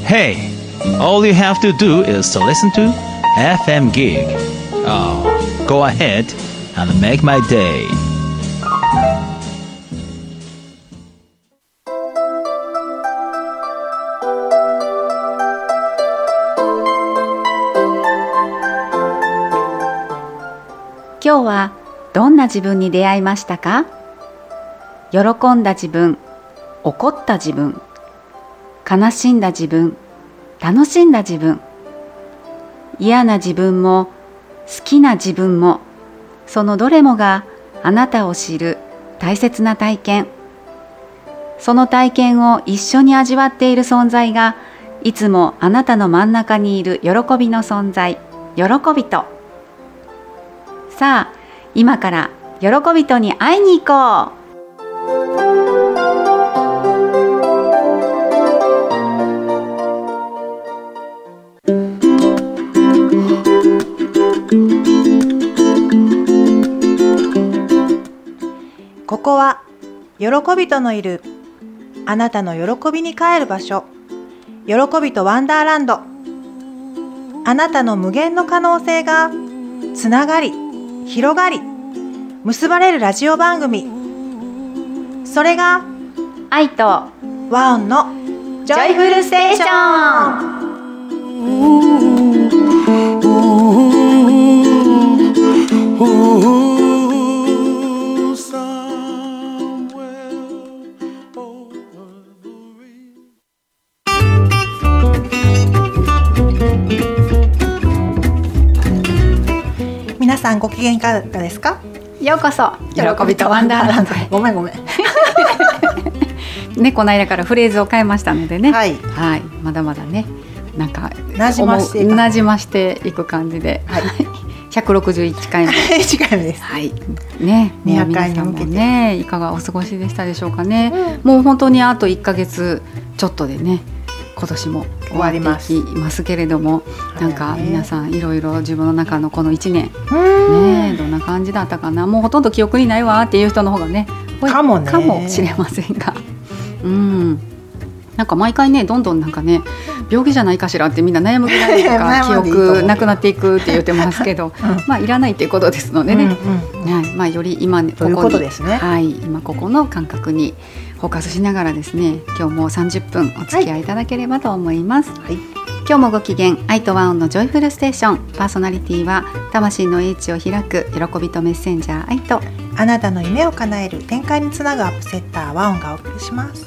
Hey, all you have to do is to listen to FM Gig. Oh, go ahead and make my day. 今日はどんな自分に出会いましたか？喜んだ自分、怒った自分、悲しんだ自分、楽しんだ自分、嫌な自分も好きな自分も、そのどれもがあなたを知る大切な体験。その体験を一緒に味わっている存在が、いつもあなたの真ん中にいる喜びの存在、喜びと。さあ、今から喜びとに会いに行こう。 ここは喜びとのいるあなたの喜びに帰る場所、喜びとワンダーランド。あなたの無限の可能性がつながり、広がり、結ばれるラジオ番組。それが愛と和音のジョイフルステーション。皆さんご機嫌いかがですか？ ようこそ喜びとワンダーランドへ。 ごめんね、この間からフレーズを変えましたのでね、 はい、 はい、まだまだね、なんかなじましていく感じで、はい、161回目 1回目です。 はいね、 200回に向けて、 ね、いかがお過ごしでしたでしょうかね、もう本当にあと1ヶ月ちょっとでね、今年も終わりますけれども、なんか皆さんいろいろ自分の中のこの1年、ね、どんな感じだったかな。もうほとんど記憶にないわっていう人の方がね、 かもしれませんが、なんか毎回ね、どんどんなんかね、病気じゃないかしらってみんな悩むぐらいとか記憶なくなっていくって言ってますけど、まあいらないっていうことですのでね、まあより今ここに、はい、今ここの感覚にフォーカスしながらですね、今日も30分お付き合いいただければと思います、はい、今日もご機嫌、愛と和音のジョイフルステーション。パーソナリティは魂の英知を開く喜びとメッセンジャー愛と、 あなたの夢を叶える展開につなぐアップセッター和音がお送りします。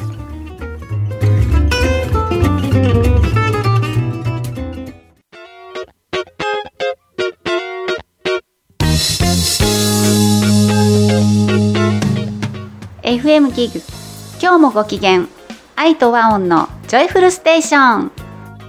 FM ギグ、今日もご機嫌、愛と和音のジョイフルステーション。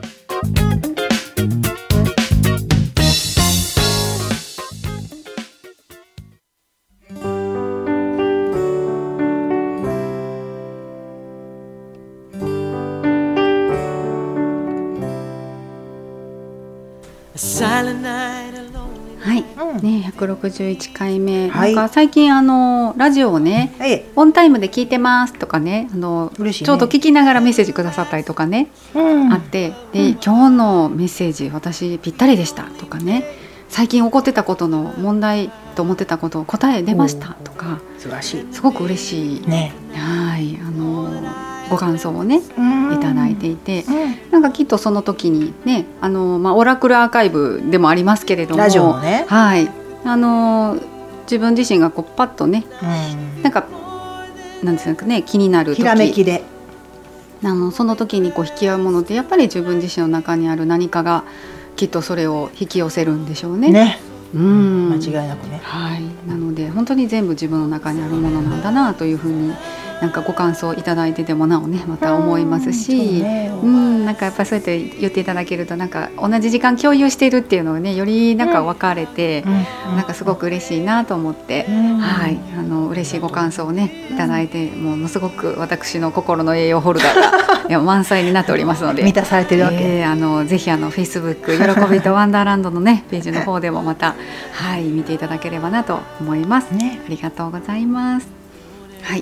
はいね、161回目、なんか最近ラジオをね、オンタイムで聞いてますとかね、嬉しいね、ちょうど聞きながらメッセージくださったりとかね、あって、で、今日のメッセージ私ぴったりでしたとかね、最近起こってたことの問題と思ってたこと答え出ましたとか、 素晴らしい、 すごく嬉しい、ね、はい、ご感想をねいただいていて、なんかきっとその時にね、オラクルアーカイブでもありますけれども、 ラジオのね、 はい、自分自身がこうパッとね、なんかなんですかね、気になる時、 ひらめきでその時にこう引き合うものって、やっぱり自分自身の中にある何かがきっとそれを引き寄せるんでしょうね。 間違いなくね、 はい、なので本当に全部自分の中にあるものなんだなというふうに、なんかご感想いただいててもなおね、また思いますし、なんかやっぱりそうやって言っていただけると、なんか同じ時間共有しているっていうのがね、よりなんか分かれて、なんかすごく嬉しいなと思って、はい、嬉しいご感想をねいただいて、ものすごく私の心の栄養ホルダーがいや満載になっておりますので、 満たされてるわけ、 ぜひFacebook 喜びとワンダーランドのねページの方でもまたはい見ていただければなと思います、ありがとうございます。はい、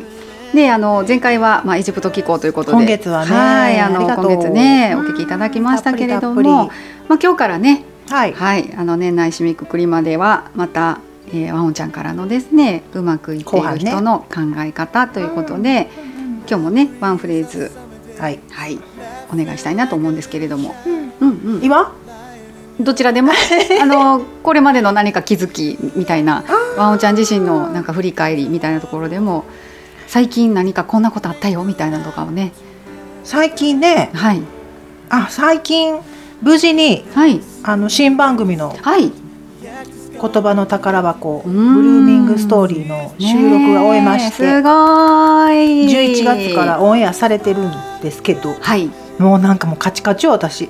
で前回は、エジプト寄港ということで今月はね、 はい、 ありがとう今月ねお聞きいただきましたけれども、今日からね、 はい年内締めくくりまではまた、ワオンちゃんからのですねうまくいっている人の考え方ということで、今日もねワンフレーズ、お願いしたいなと思うんですけれども、 今どちらでもこれまでの何か気づきみたいな、ワオンちゃん自身のなんか振り返りみたいなところでも、最近何かこんなことあったよみたいなのとかをね。 最近ね、最近無事に、新番組の言葉の宝箱、ブルーミングストーリーの収録が終えまして、 すごい 11月からオンエアされてるんですけど、もうなんかもうカチカチよ私。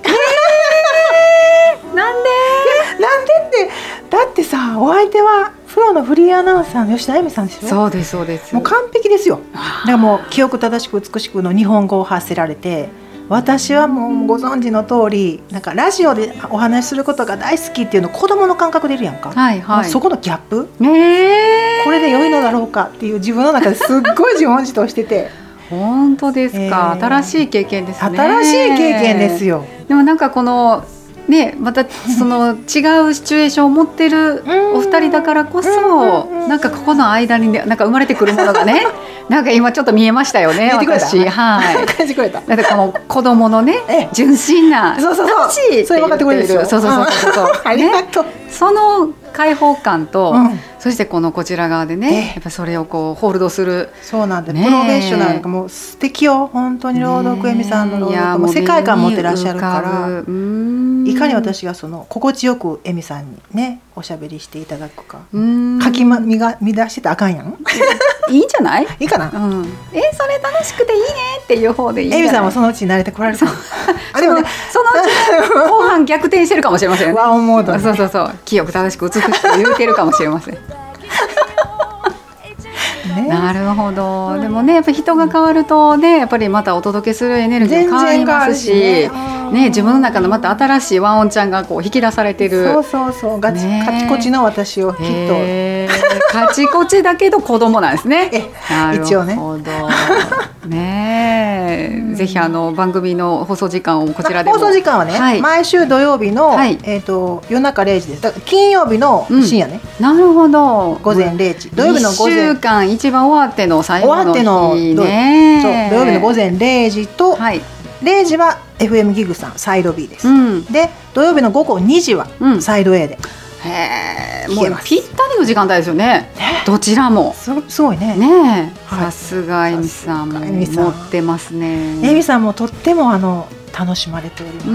なんでってだってさ、お相手はプロのフリーアナウンサーの吉田恵美さんでしょ。 そうですそうです。 もう完璧ですよ。だからもう記憶正しく美しくの日本語を発せられて、私はもうご存知の通りなんかラジオでお話しすることが大好きっていうの子供の感覚でいるやんか、そこのギャップ、これで良いのだろうかっていう自分の中ですっごい自問自答してて本当ですか、新しい経験ですね。 新しい経験ですよ。 でもなんかこのね、またその違うシチュエーションを持ってるお二人だからこそ、なんかここの間になんか生まれてくるものがねなんか今ちょっと見えましたよね。私感じくれた。だってこの子供のね純真な楽しいって言っている、そうありがとう。その開放感と、そしてこちら側でね、やっぱそれをこうホールドする。そうなんで、プロフェッショナルがもう素敵よ本当に。朗読恵美さんの朗読も世界観持ってらっしゃるから、いかに私がその心地よく恵美さんにねおしゃべりしていただくか、かき乱してたらあかんやん。 いいんじゃない？ いいかな。 それ楽しくていいねっていう方でいいんじゃない？ 恵美さんもそのうちに慣れてこられるかも。 でもね、そのうち後半逆転してるかもしれません。 ワンモード。 そう清く正しく美しく言うてるかもしれません。なるほど。でもね、やっぱり人が変わるとね、やっぱりまたお届けするエネルギーも変わりますし、自分の中のまた新しいワンオンちゃんがこう引き出されてる。そうカチコチの私をきっとカチコチだけど子供なんですね。 一応ね。 ぜひ番組の放送時間をこちらでも。 放送時間はね、毎週土曜日の夜中0時です。だから金曜日の深夜ね。 なるほど。午前 0時。土曜日の午前。 1週間一番終わっての最後の日ね。 土曜日の午前0時と0時は FM ギグさんサイド B です。で土曜日の午後2時はサイド A で。 もうぴったりの時間帯ですよね。どちらもすごいね。 さすが恵美さんも持ってますね。 恵美さんもとっても楽しまれております。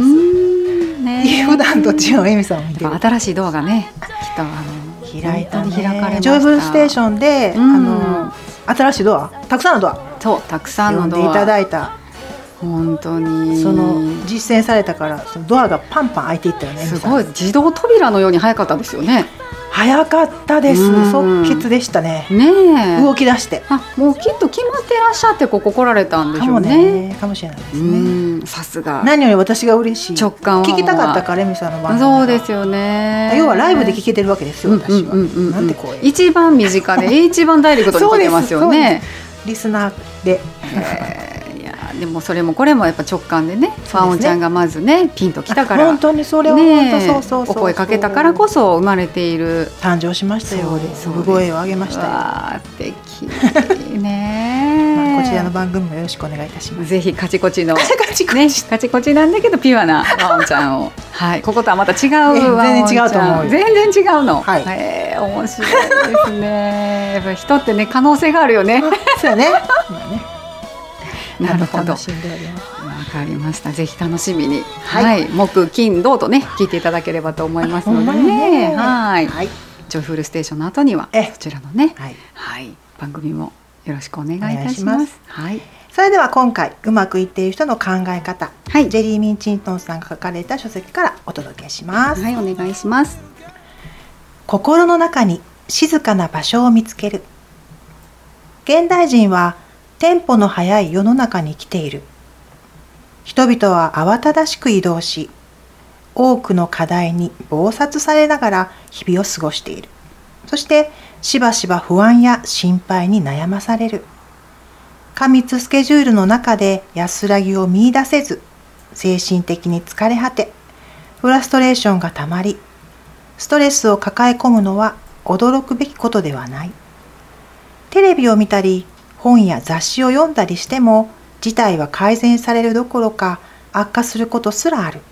普段と違う恵美さんを見てる。 新しいドアがねきっと開いたね。 開かれました。 ジョイフルステーションで新しいドア、たくさんのドア、 たくさんのドア呼んでいただいた。 本当にその実践されたからそのドアがパンパン開いていったよね。 すごい自動扉のように早かったですよね。 早かったです。即決でしたね。動き出して、 もうきっと決まってらっしゃってここ来られたんでしょうね。 かもしれないですね。 さすが。 何より私が嬉しい。 直感聞きたかったから恵美さんの番組。 そうですよね。 要はライブで聞けてるわけですよ。私はなんて光栄。 一番身近で一番ダイレクトに聞けますよね。 リスナーで。 でもそれもこれもやっぱ直感でね、ワンオンちゃんがまずねピンときたから、 本当にそれは本当お声かけたからこそ生まれている、 誕生しましたよ。産声を上げましたよ。 素敵ね。 こちらの番組もよろしくお願いいたします。 ぜひカチコチのカチコチなんだけどピュアなワンオンちゃんをこことはまた違うワンオンちゃん。 全然違うと思うよ。 全然違うの。面白いですね。やっぱり人ってね可能性があるよね。 そうやね。 なるほど。わかりました。ぜひ楽しみに、木金土とね聞いていただければと思いますのでね。ジョイフルステーションの後にはそちらのね、番組もよろしくお願いいたします。 それでは今回うまくいっている人の考え方、ジェリー・ミン・チントンさんが書かれた書籍からお届けします。 お願いします。 心の中に静かな場所を見つける。現代人はテンポの速い世の中に生きている。人々は慌ただしく移動し、多くの課題に忙殺されながら日々を過ごしている。そしてしばしば不安や心配に悩まされる。 過密スケジュールの中で安らぎを見出せず、精神的に疲れ果て、フラストレーションがたまり、ストレスを抱え込むのは驚くべきことではない。テレビを見たり、本や雑誌を読んだりしても、事態は改善されるどころか悪化することすらある。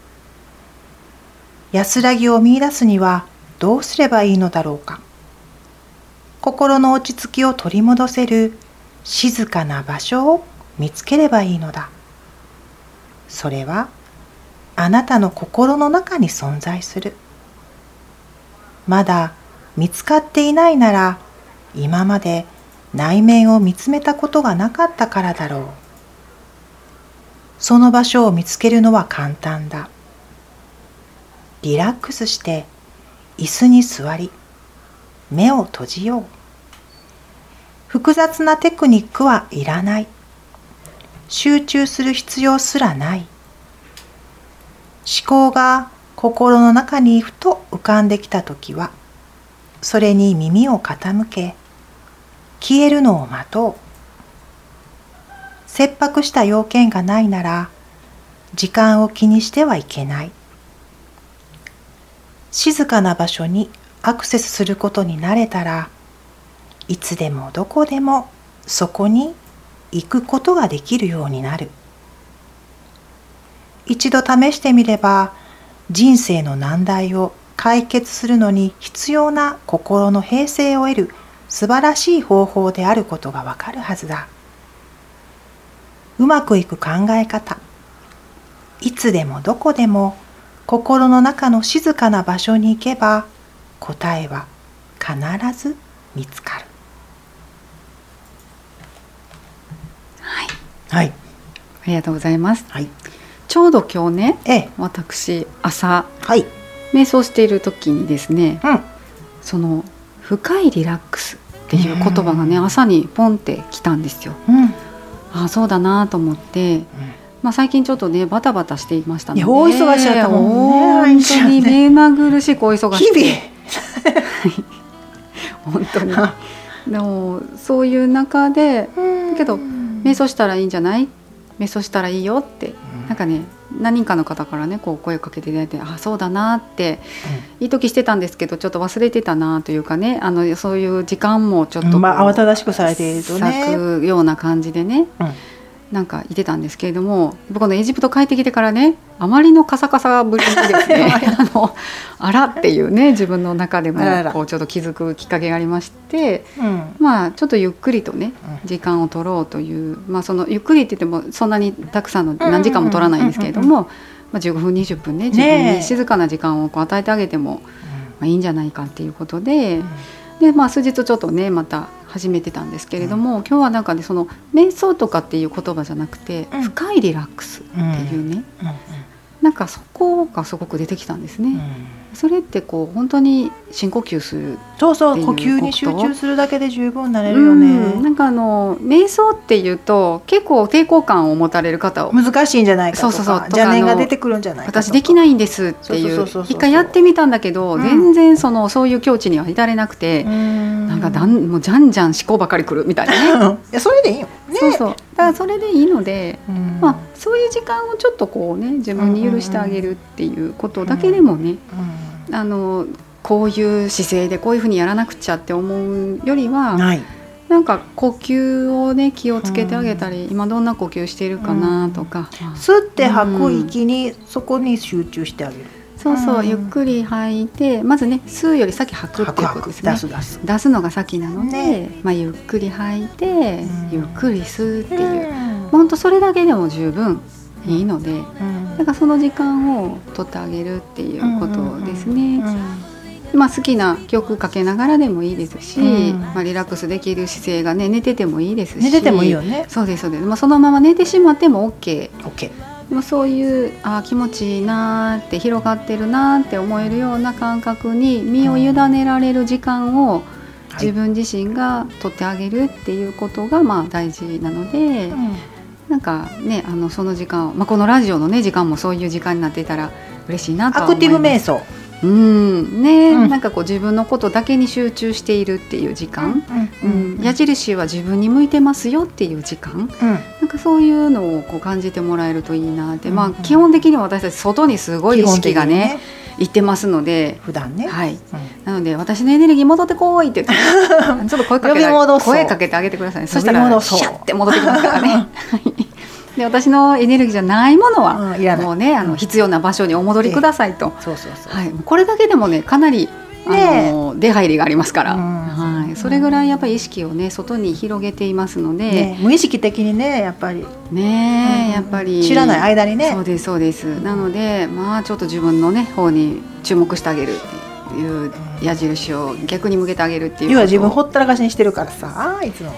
安らぎを見出すにはどうすればいいのだろうか。心の落ち着きを取り戻せる静かな場所を見つければいいのだ。それはあなたの心の中に存在する。まだ見つかっていないなら、今まで内面を見つめたことがなかったからだろう。その場所を見つけるのは簡単だ。リラックスして椅子に座り、目を閉じよう。複雑なテクニックはいらない。集中する必要すらない。思考が心の中にふと浮かんできたときは、それに耳を傾け、消えるのを待とう。切迫した要件がないなら、時間を気にしてはいけない。静かな場所にアクセスすることに慣れたら、いつでもどこでもそこに行くことができるようになる。一度試してみれば、人生の難題を解決するのに必要な心の平静を得る素晴らしい方法であることがわかるはずだ。うまくいく考え方。いつでもどこでも心の中の静かな場所に行けば、答えは必ず見つかる。 はい、 はい、 ありがとうございます。 はい、 ちょうど今日ね、 私、 朝、 はい、 瞑想している時にですね、その深いリラックスっていう言葉がね、朝にポンってきたんですよ。ああ、そうだなと思って、最近ちょっとねバタバタしていましたので、 大忙しだったもんね。 本当に目まぐるしくお忙しくて、 日 々本当にでもそういう中で、だけど瞑想したらいいんじゃない、瞑想したらいいよって、なんかね、何人かの方からねこう声をかけていただいて、あ、そうだなっていい時してたんですけど、ちょっと忘れてたなというかね、そういう時間もちょっと慌ただしくされているとね、 咲くような感じでね、なんかいてたんですけれども、このエジプト帰ってきてからね、あまりのカサカサぶりにですねあらっていうね、自分の中でもこうちょっと気づくきっかけがありまして、ちょっとゆっくりとね時間を取ろうという、そのゆっくりって言ってもそんなにたくさんの何時間も取らないんですけれども、15分20分ね、自分に静かな時間をこう与えてあげてもいいんじゃないかっていうことで、数日ちょっとねまた始めてたんですけれども、今日はなんかね、その瞑想とかっていう言葉じゃなくて、深いリラックスっていうね、なんかそこがすごく出てきたんですね。それってこう本当に深呼吸するっていうこと、 そう呼吸に集中するだけで十分なれるよね。 なんか瞑想っていうと結構抵抗感を持たれる方を、 難しいんじゃないかとか、邪念が出てくるんじゃないかとか、 私できないんですっていう、一回やってみたんだけど、全然そういう境地には至れなくて、なんかもうじゃんじゃん思考ばかりくるみたいなねいや、それでいいよ、ね、 だからそれでいいので、そういう時間をちょっとこうね、自分に許してあげるっていうことだけでもね、こういう姿勢でこういうふうにやらなくちゃって思うよりは、なんか呼吸をね気をつけてあげたり、今どんな呼吸しているかなとか、 吸って吐く息にそこに集中してあげる。 ゆっくり吐いて、まずね吸うより先吐くっていうことですね。出すのが先なので、ゆっくり吐いて、ゆっくり吸うっていう、本当それだけでも十分いいので、だからその時間を取ってあげるっていうことですね。好きな曲かけながらでもいいですし、リラックスできる姿勢がね、寝ててもいいですし、 寝ててもいいよね。 そうです、そのまま寝てしまっても OK。そういう気持ちいいなって、広がってるなって思えるような感覚に身を委ねられる時間を自分自身が取ってあげるっていうことが大事なので、なんかね、その時間を、このラジオのね時間もそういう時間になっていたら嬉しいなとは思います。 アクティブ瞑想、 ね、なんかこう自分のことだけに集中しているっていう時間、矢印は自分に向いてますよっていう時間、なんかそういうのをこう感じてもらえるといいなって、基本的には私たち外にすごい意識がね行ってますので、 普段ね、 はい、なので私のエネルギー戻ってこいって言ってちょっと声かけてあげてくださいね。そしたらシャッて戻ってきますからねで私のエネルギーじゃないものはもうね必要な場所にお戻りくださいと、これだけでもねかなり出入りがありますから、それぐらいやっぱり意識をね外に広げていますので、 無意識的にねやっぱりやっぱり知らない間にね、 そうですなのでちょっと自分のね方に注目してあげるっていう矢印を逆に向けてあげるっていうことを、 自分ほったらかしにしてるからさいつも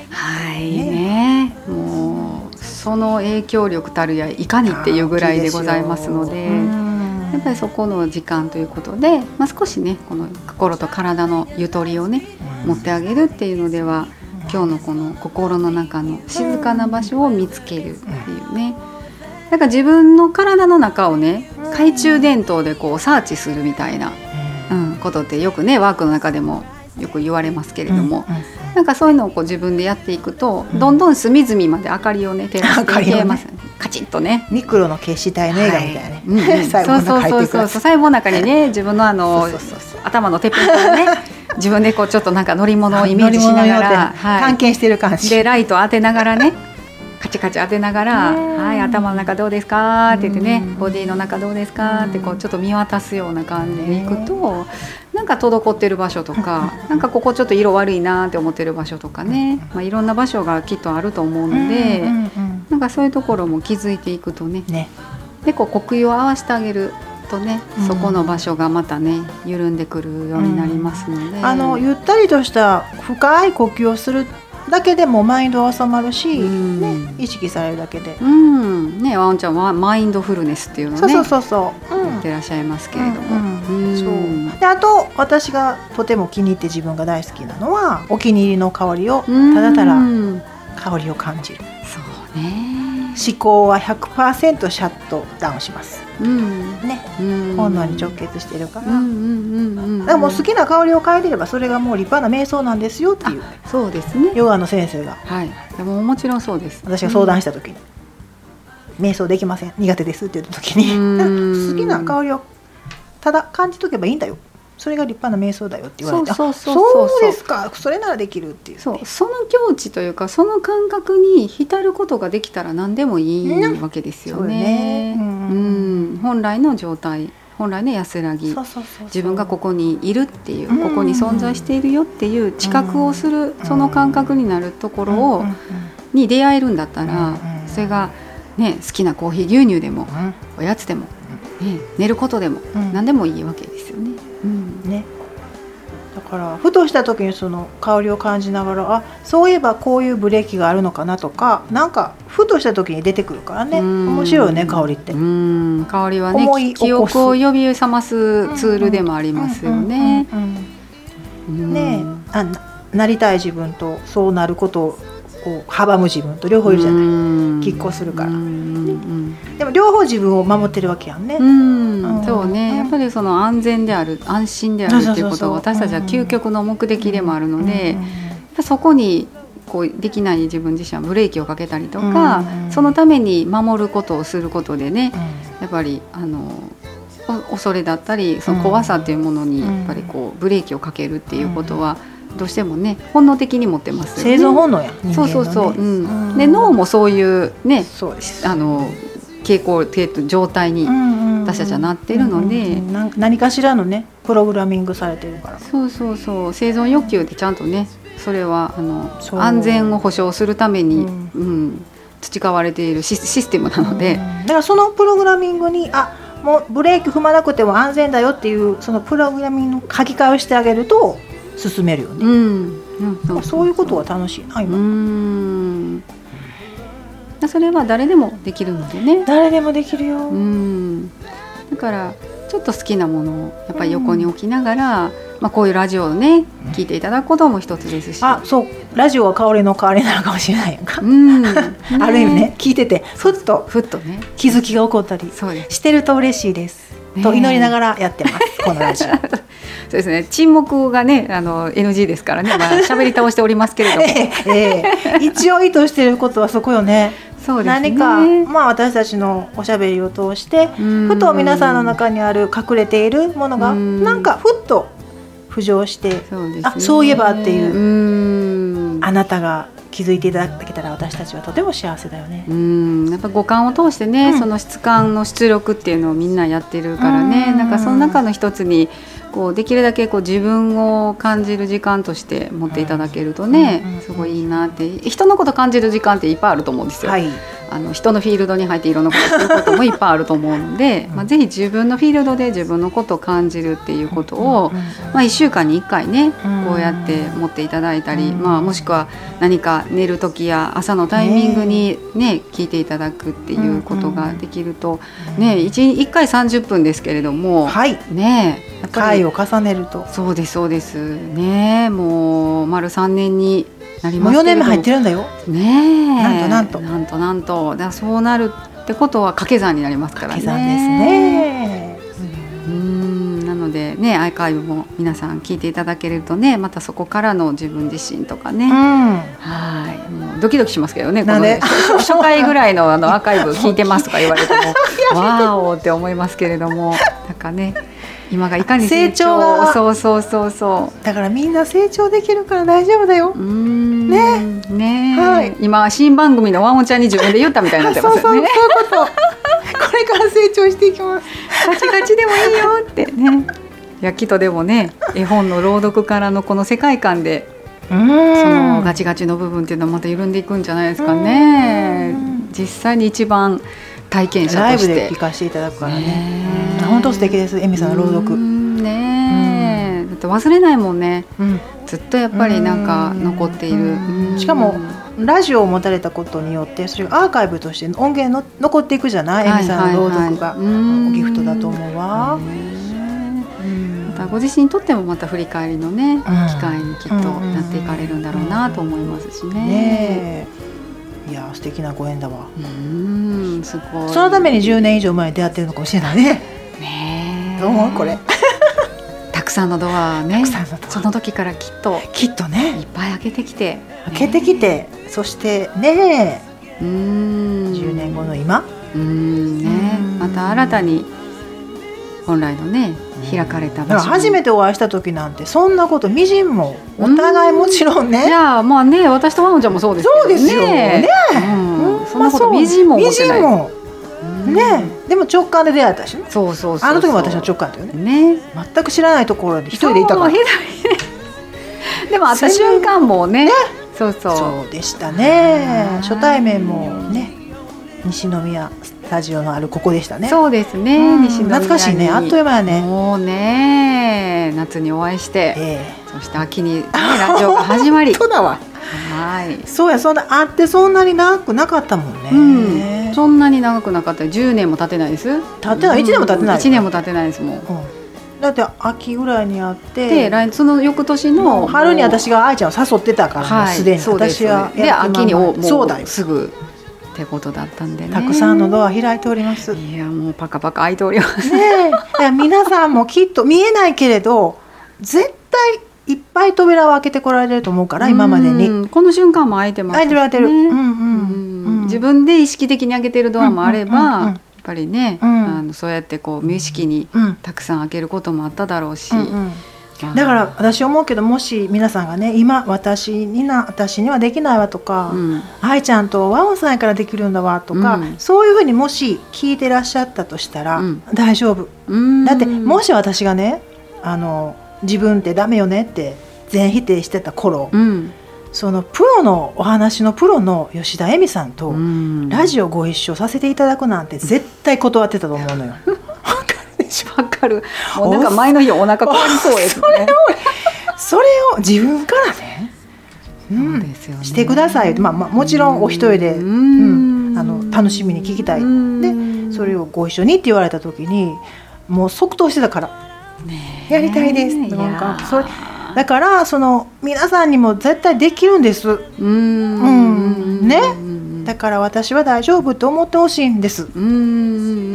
もうその影響力たるやいかにっていうぐらいでございますので、やっぱりそこの時間ということで、少しねこの心と体のゆとりをね持ってあげるっていうのでは、今日のこの心の中の静かな場所を見つけるっていうね、だから自分の体の中をね懐中電灯でこうサーチするみたいな、ことってよくねワークの中でもよく言われますけれども、なんかそういうのをこう自分でやっていくと、どんどん隅々まで明かりをね照らしていけます、カチッとねミクロの消し体の映画みたいなね、 細胞の中にね自分の頭のてっぺんからね自分でこうちょっとなんか乗り物をイメージしながら、 探検してる感じでライト当てながらねカチカチ当てながら、頭の中どうですかって言ってね、ボディの中どうですかってこうちょっと見渡すような感じでいくと、なんか滞ってる場所とか、なんかここちょっと色悪いなって思ってる場所とかね、いろんな場所がきっとあると思うので、なんかそういうところも気づいていくとね、でこう呼吸を合わせてあげるとね、そこの場所がまたね緩んでくるようになりますので、 ゆったりとした深い呼吸をするだけでもマインドは収まるし、意識されるだけで、 ワンちゃんはマインドフルネスっていうのをねやってらっしゃいますけれども、 であと私がとても気に入って自分が大好きなのは、お気に入りの香りをただただ香りを感じる。 そうね、 思考は 100% シャットダウンします、本能に直結してるから、だからもう好きな香りを嗅いでればそれがもう立派な瞑想なんですよっていう。 そうですね、 ヨガの先生が、 でももちろんそうです。 私が相談した時に、瞑想できません、苦手ですって言った時に好きな香りをただ感じとけばいいんだよ、それが立派な瞑想だよって言われて、そうですか、それならできるっていう、 その境地というかその感覚に浸ることができたら何でもいいわけですよね。本来の状態、本来の安らぎ、自分がここにいるっていう、ここに存在しているよっていう知覚をする、その感覚になるところをに出会えるんだったら、それが、好きなコーヒー牛乳でも、おやつでも、寝ることでも、何でもいいわけですよね。 だからふとした時にその香りを感じながら、そういえばこういうブレーキがあるのかなとか、なんかふとした時に出てくるからね、面白いよね香りって。 香りはね記憶を呼び覚ますツールでもありますよね。 なりたい自分とそうなることを阻む自分と両方いるじゃない、拮抗するから、でも両方自分を守ってるわけやんね。 そうね、やっぱりその安全である、安心であるっていうことは私たちは究極の目的でもあるので、そこにこうできない自分自身はブレーキをかけたりとか、そのために守ることをすることでね、やっぱり恐れだったりその怖さっていうものにやっぱりこうブレーキをかけるっていうことはどうしてもね本能的に持ってますよね。 生存本能や、人間のね。 そう、で脳もそういうね、傾向状態に私たちはなっているので、 何かしらのねプログラミングされてるから。 そう生存欲求でちゃんとね、それは安全を保障するために、培われているシステムなので、 だからそのプログラミングにもうブレーキ踏まなくても安全だよっていうそのプログラミングの書き換えをしてあげると進めるよね。そういうことは楽しいな今。 それは誰でもできるのでね。 誰でもできるよ。 だからちょっと好きなものをやっぱり横に置きながら、こういうラジオをね聞いていただくことも一つですし、 そうラジオは香りの代わりなのかもしれないやんか。ある意味ね、聞いててふっとね気づきが起こったりしてると嬉しいです。 と祈りながらやってます、このラジオ。 そうですね、沈黙がねNG ですからね、喋り倒しておりますけれども一応意図していることはそこよね。 そうですね、 何か、私たちのおしゃべりを通してふと皆さんの中にある隠れているものがなんかふっと浮上して、そういえばっていうあなたが気づいていただけたら私たちはとても幸せだよね。 やっぱ五感を通してね、その質感の出力っていうのをみんなやってるからね、なんかその中の一つにこうできるだけこう自分を感じる時間として持っていただけるとね、すごいいいなって。人のこと感じる時間っていっぱいあると思うんですよ、はい、人のフィールドに入っていろんなことをすることもいっぱいあると思うのでぜひ自分のフィールドで自分のことを感じるっていうことを、1週間に1回ねこうやって持っていただいたり、もしくは何か寝る時や朝のタイミングにね聞いていただくっていうことができるとね、1回30分ですけれども、 はいね、やっぱり回を重ねるとそうですそうですね、もう丸3年になりますけれども、 もう4年目入ってるんだよね、 なんとだからそうなるってことは掛け算になりますからね。 掛け算ですね。 なのでね、アーカイブも皆さん聞いていただけるとね、またそこからの自分自身とかね、はいもうドキドキしますけどね、 なんでこの初回ぐらいのアーカイブ聞いてますとか言われてもわーおって思いますけれども、なんかね今がいかに成長がそうだからみんな成長できるから大丈夫だよね、はい、 今新番組のワンオちゃんに自分で言ったみたいになってますよね。 そういうことこれから成長していきます。 ガチガチでもいいよってね。いやきっとでもね、絵本の朗読からのこの世界観でそのガチガチの部分っていうのはまた緩んでいくんじゃないですかね。実際に一番体験者としてライブで聞かせていただくからね。本当素敵です、エミさんの朗読ね。だって忘れないもんね、ずっとやっぱりなんか残っている。 しかもラジオを持たれたことによってそれがアーカイブとして音源の残っていくじゃない、エミさんの朗読がギフトだと思うわ。 またご自身にとってもまた振り返りのね、機会にきっとなっていかれるんだろうなと思いますしね。 いや素敵なご縁だわ。 すごい。 そのために10年以上前に出会ってるのかもしれないね。どう思うこれ。 たくさんのドアね、その時からきっとねいっぱい開けてきて、 そしてね10年後の今また新たに本来のね開かれた場所、 初めてお会いした時なんてそんなことみじんもお互いもちろんね、 いやまあね、私とワンちゃんもそうですけどね。 そうですよね、 そんなことみじんも思ってない。 でも直感で出会えたしね。 そうあの時も私は直感だよね。全く知らないところで一人でいたから。 でも会った瞬間もね、そうでしたね。初対面もね、西宮スタジオのあるここでしたね。 そうですね、西宮に懐かしいね、あっという間やね。 もうね、夏にお会いして、そして秋にラジオが始まりそうだわ。そうや、そんなあってそんなに長くなかったもんね。 そんなに長くなかった。10年も経てないです。 経てない、1年も経てない。 1年も経てないですもん。 だって秋ぐらいに会って、 その翌年の春に私が愛ちゃんを誘ってたからすでに私はで秋にもうすぐってことだったんでね。 たくさんのドア開いております。 いやもうパカパカ開いております皆さんもきっと見えないけれど絶対いっぱい扉を開けてこられると思うから、今までにこの瞬間も開いてますね。 開いてる、 自分で意識的に開けてるドアもあれば、やっぱりね、そうやってこう無意識にたくさん開けることもあっただろうし、 だから私思うけど、もし皆さんがね、今私にはできないわとか、愛ちゃんとワオさんやからできるんだわとか、そういうふうにもし聞いてらっしゃったとしたら、大丈夫。だってもし私がね、自分ってダメよねって全否定してた頃、そのプロのお話のプロの吉田恵美さんとラジオご一緒させていただくなんて絶対断ってたと思うのよ。 わかる。もうなんか前の日お腹壊りそうですね。 それを自分からね、してください。もちろんお一人で、楽しみに聞きたい。でそれをご一緒にって言われた時にもう即答してたから、やりたいです。なんかそれだから皆さんにも絶対できるんです。ね。だから私は大丈夫と思ってほしいんです。何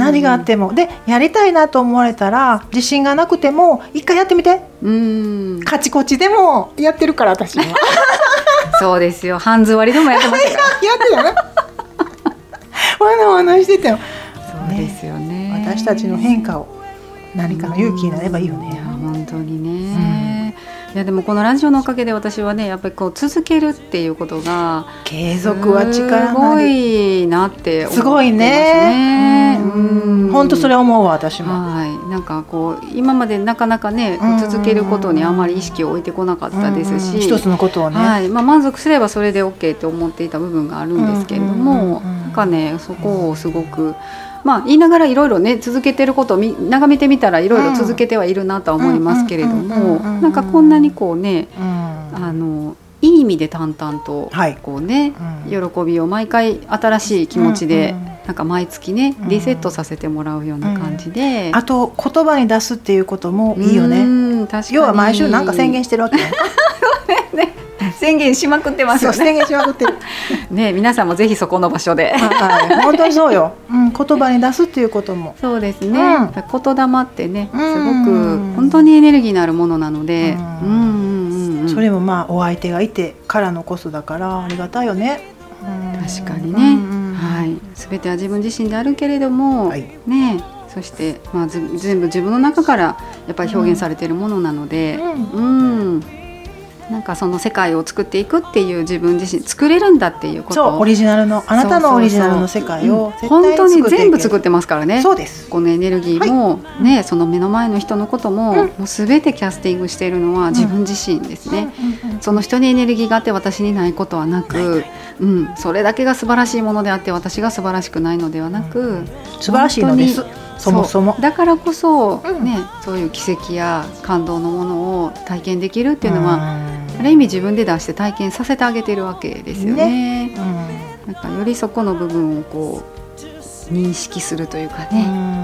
何があっても。でやりたいなと思われたら、自信がなくても一回やってみて。カチコチでもやってるから私は。 そうですよ、半座りでもやってましたから。 やってたよ。わなわなしてたよ。 そうですよね。 私たちの変化を何かの勇気になればいいよね。 本当にね。いやでもこのラジオのおかげで私はね、やっぱりこう続けるっていうことが継続は力なり。 すごいなって思ってますね。 すごいね。本当それ思うわ私も。 はい。なんかこう今までなかなかね、続けることにあまり意識を置いてこなかったですし、 一つのことをね、 はい。満足すればそれで OK って思っていた部分があるんですけれども、なんかねそこをすごく言いながらいろいろね続けてることを眺めてみたらいろいろ続けてはいるなとは思いますけれども、なんかこんなにこうね、いい意味で淡々とこうね、喜びを毎回新しい気持ちでなんか毎月ねリセットさせてもらうような感じで、 あと言葉に出すっていうこともいいよね。 確かに。 要は毎週なんか宣言してるわけね。 宣言しまくってますよね。 宣言しまくってる。 ね、皆さんもぜひそこの場所で。 本当にそうよ。言葉に出すっていうことも。 そうですね。言霊ってね、すごく本当にエネルギーのあるものなので、 それもお相手がいてからのこそだからありがたいよね。 確かにね。はい。すべては自分自身であるけれども、ね、そして全部自分の中からやっぱり表現されているものなので、なんかその世界を作っていくっていう自分自身作れるんだっていうことを、 そうオリジナルのあなたのオリジナルの世界を絶対本当に全部作ってますからね。 そうです。 このエネルギーも、ね、その目の前の人のことも、もう全てキャスティングしているのは自分自身ですね。その人にエネルギーがあって私にないことはなく、それだけが素晴らしいものであって私が素晴らしくないのではなく、 素晴らしいのです。そもそもだからこそ、そういう奇跡や感動のものを体験できるっていうのは、ある意味自分で出して体験させてあげてるわけですよね。なんかよりそこの部分をこう認識するというかね、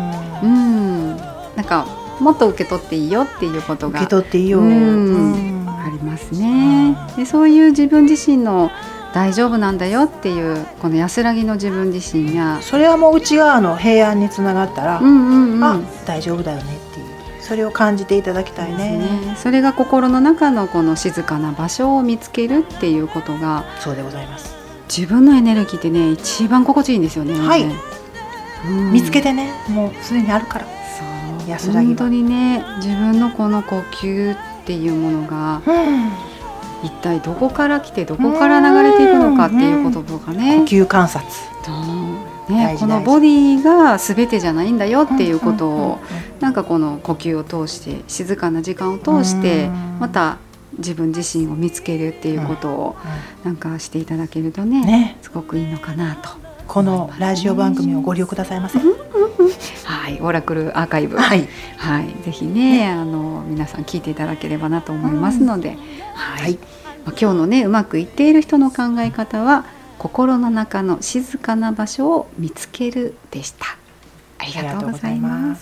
なんかもっと受け取っていいよっていうことが受け取っていいよ、 ありますね。でそういう自分自身の大丈夫なんだよっていうこの安らぎの自分自身や、 それはもう内側の平安につながったら、大丈夫だよねっていう、それを感じていただきたい ね。 それが心の中のこの静かな場所を見つけるっていうことが、 そうでございます。 自分のエネルギーってね一番心地いいんですよね。 はい、見つけてね、もうすでにあるから。 そう安らぎ本当にね、自分のこの呼吸っていうものが、一体どこから来てどこから流れていくのかっていうこととかね、 呼吸観察、 このボディが全てじゃないんだよっていうことを、なんかこの呼吸を通して静かな時間を通してまた自分自身を見つけるっていうことをなんかしていただけるとね、すごくいいのかなと。 このラジオ番組をご利用くださいませ。 はい、オラクルアーカイブ、ぜひね、皆さん聞いていただければなと思いますので、今日のねうまくいっている人の考え方は心の中の静かな場所を見つけるでした。ありがとうございます。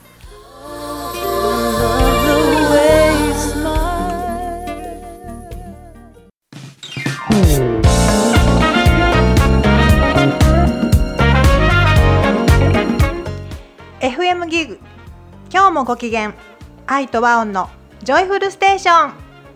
FM ギグ、今日もご機嫌、愛と和音のジョイフルステーション。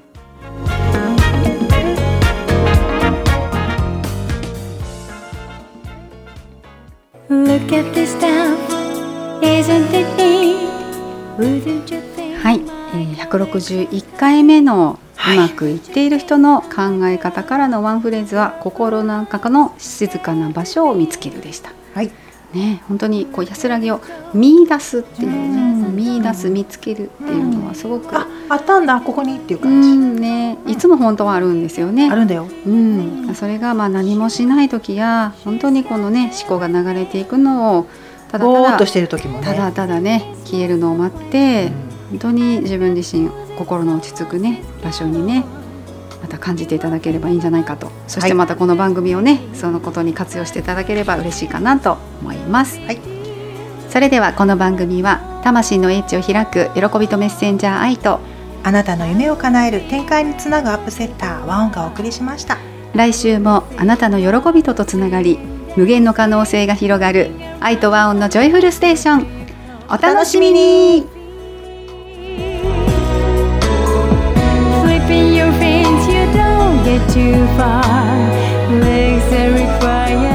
はい、161回目のうまくいっている人の考え方からのワンフレーズは、心の中の静かな場所を見つけるでした。ね、本当にこう安らぎを見出すっていうね、見出す見つけるっていうのはすごく、 あったんだここにっていう感じ、 いつも本当はあるんですよね。 あるんだよ。 それが何もしない時や、本当にこのね思考が流れていくのをただただぼーっとしてる時もね、 ただただね消えるのを待って、本当に自分自身心の落ち着くね場所にねまた感じていただければいいんじゃないかと。そしてまたこの番組をね、そのことに活用していただければ嬉しいかなと思います。それではこの番組は魂の英知を開く喜びとメッセンジャー愛と、 あなたの夢を叶える展開につなぐアップセッター和音がお送りしました。 来週もあなたの喜びとつながり、 無限の可能性が広がる愛と和音のジョイフルステーション、お楽しみに。 Flipping your fins, you don't get too far. Legs that require